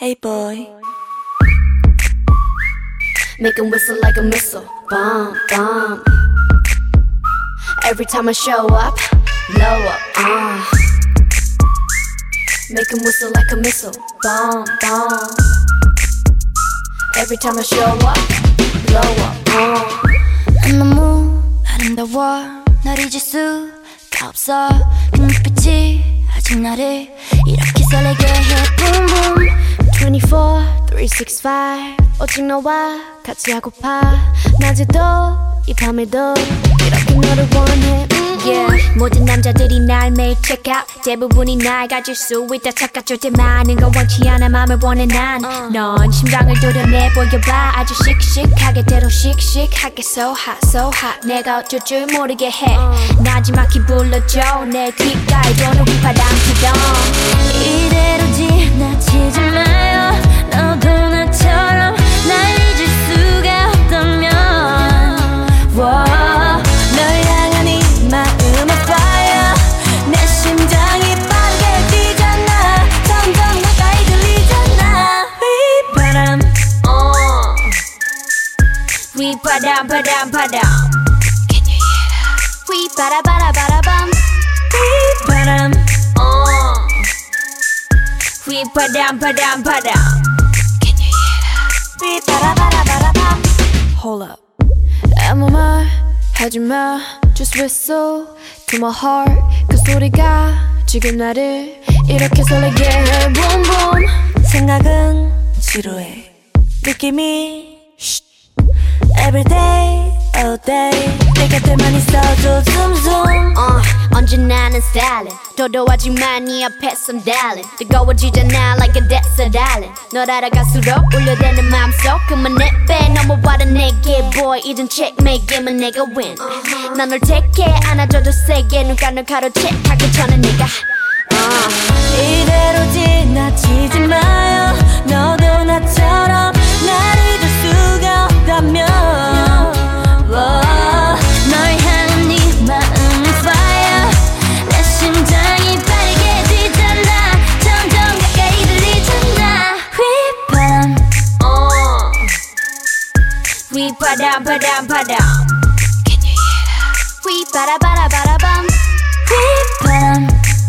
Hey boy. Make him whistle like a missile. Bomb, bomb. Every time I show up, blow up. Make him whistle like a missile. Bomb, bomb. Every time I show up, blow up. 난 너무 아름다워 널 잊을 수가 없어 그 눈빛이 아직 나를 이렇게 설레게 해 Boom boom 24, 365 오직 너와 같이 하고파 낮에도 이 밤에도 이렇게 너를 원해 Yeah. 모든 남자들이 날 매일 check out 대부분이 날 가질 수 있다 착각 절대 많은 건 원치 않아 맘을 원해 난 넌 심장을 도려내 보여봐 아주 씩씩하게 대로 씩씩하게 So hot so hot 내가 어쩔 줄 모르게 해 나지막히 불러줘 내 귓가에 도는 휘파람 피던 이대로 지나치지 마요 너도 나처럼 날 잊을 수가 없다면 널 향한 이 마음의 fire 내 심장이 빠르게 뛰잖아 점점 가까이 들리잖아 휘바람 휘바람 바람 바람 Can you hear that? 휘바라바라바라밤 휘바람 휘바람 바람 바람 Can you hear that? 휘바라바라바라밤 Hold up. 아무 말 하지마 Just whistle to my heart 그 소리가 지금 나를 이렇게 설레게 해 Boom boom 생각은 지루해. 느낌이 Every day, all day. 내 곁에만 있어도 zoom. 언제나 난 stylin' 도도하지만 네 앞에선 darling 뜨거워지잖아 like a desert island 널 알아갈수록 울려대는 마음속 그만 내빼 넘어와라 내게 boy 이젠 checkmate 게임은 내가 win 난 널 take it 안아줘도 세게 눈가를 가로채 하기 전에 내가 이대로 지나치지 마요. 너도 나처럼 날 잊을 수가 없다면 널 향한 네 마음은 fire 내 심장이 빠르게 뛰잖아 점점 가까이 들리잖아 휘바람 휘바람 바람 바람 Can you hear that? 휘바라바라바라밤 휘바람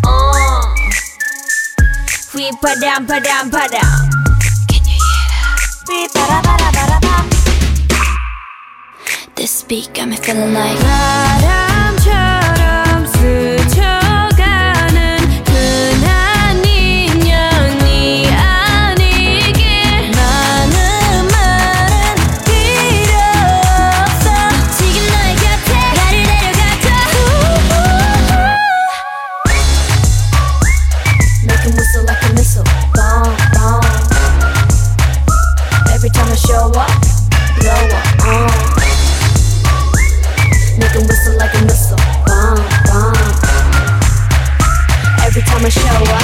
휘바람 바람 바람 Can you hear that? 휘바라바라바라밤. This beat got me feeling like 바람처럼 스쳐가는 흔한 인연이 아니길 많은 말은 필요 없어. 지금 너의 곁에 나를 데려가줘 Make him whistle like a missile Bomb, bomb Every time I show up, blow up Make him whistle like a missile Bomb, bomb Every time I show up